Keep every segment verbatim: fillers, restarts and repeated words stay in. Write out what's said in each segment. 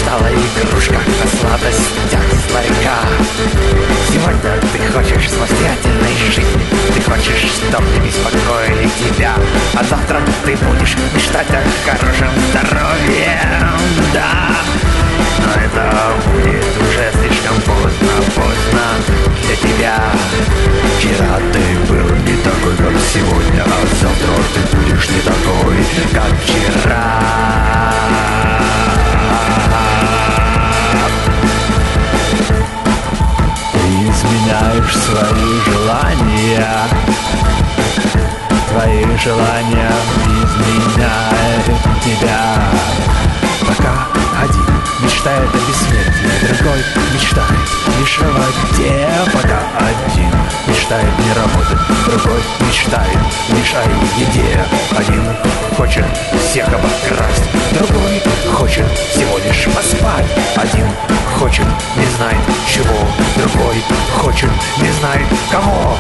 стала игрушка на сладостях старика. Сегодня ты хочешь самостоятельной жизни, ты хочешь, чтоб не беспокоили тебя, а завтра ты будешь мечтать о хорошем здоровье. Да, но это будет уже слишком поздно, поздно для тебя. Вчера ты был не такой, как сегодня, а завтра ты будешь не такой, как вчера. Ты изменяешь свои желания, твои желания изменяют тебя. Пока один мечтает о бессмертии, другой мечтает лишь о воде. Пока один мечтает не работать, другой мечтает лишь о еде. Один хочет всех обокрасть, другой хочет всего лишь поспать. Один хочет не знает чего, другой хочет не знает кого.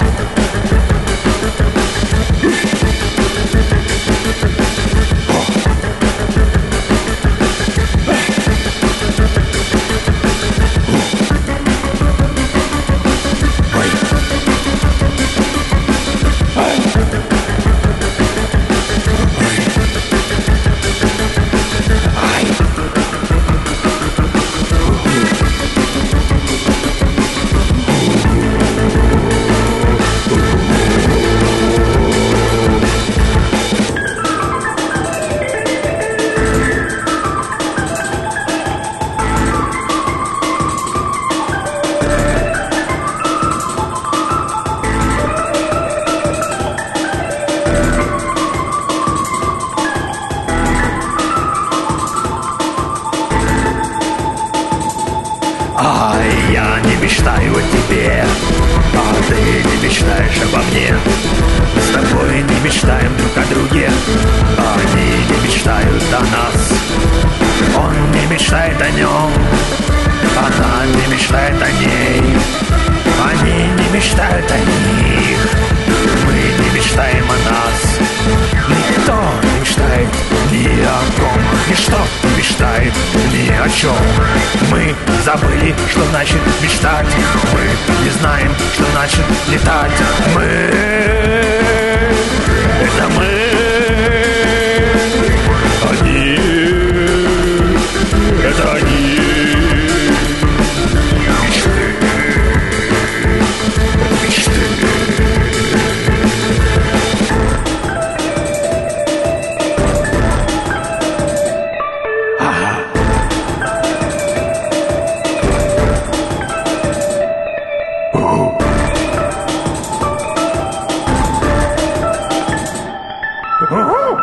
А я не мечтаю о тебе, а ты не мечтаешь обо мне. С тобой не мечтаем друг о друге, они не мечтают о нас. Он не мечтает о нем, она не мечтает о ней. Они не мечтают о них, мы не мечтаем о нас. Никто не мечтает ни о ком, ничто не мечтает ни о чем. Мы забыли, что значит мечтать, мы не знаем, что значит летать. Мы — это мы, они — это они. Oh!